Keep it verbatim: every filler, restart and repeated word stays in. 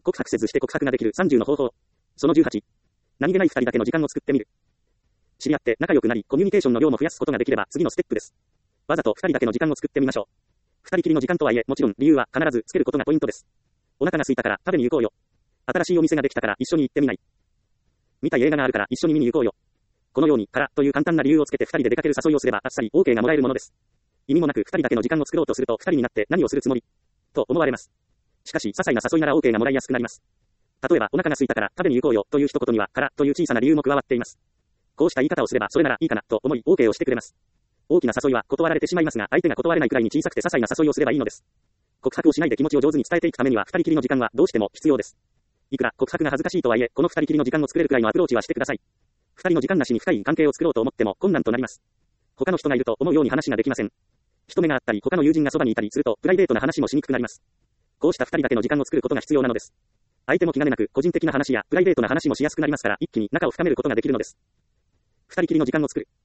告白せずして告白ができるさんじゅうの方法。そのじゅうはち。何気ないふたりだけの時間を作ってみる。知り合って仲良くなり、コミュニケーションの量も増やすことができれば次のステップです。わざとふたりだけの時間を作ってみましょう。ふたりきりの時間とはいえ、もちろん理由は必ずつけることがポイントです。お腹が空いたから食べに行こうよ。新しいお店ができたから一緒に行ってみない。見たい映画があるから一緒に見に行こうよ。このように、からという簡単な理由をつけてふたりで出かける誘いをすればあっさり OK がもらえるものです。意味もなくふたりだけの時間を作ろうとするとふたりになって何をするつもりと思われます。しかし、些細な誘いなら OK がもらいやすくなります。例えば、お腹が空いたから食べに行こうよという一言には、からという小さな理由も加わっています。こうした言い方をすればそれならいいかなと思い OK をしてくれます。大きな誘いは断られてしまいますが、相手が断れないくらいに小さくて些細な誘いをすればいいのです。告白をしないで気持ちを上手に伝えていくためにはふたりきりの時間はどうしても必要です。いくら告白が恥ずかしいとはいえ、このふたりきりの時間を作れるくらいのアプローチはしてください。ふたりの時間なしに深い関係を作ろうと思っても困難となります。他の人がいると思うように話ができません。人目があったり他の友人がそばにいたりするとプライベートな話もしにくくなります。こうしたふたりだけの時間を作ることが必要なのです。相手も気兼ねなく個人的な話やプライベートな話もしやすくなりますから、一気に仲を深めることができるのです。ふたりきりの時間を作る。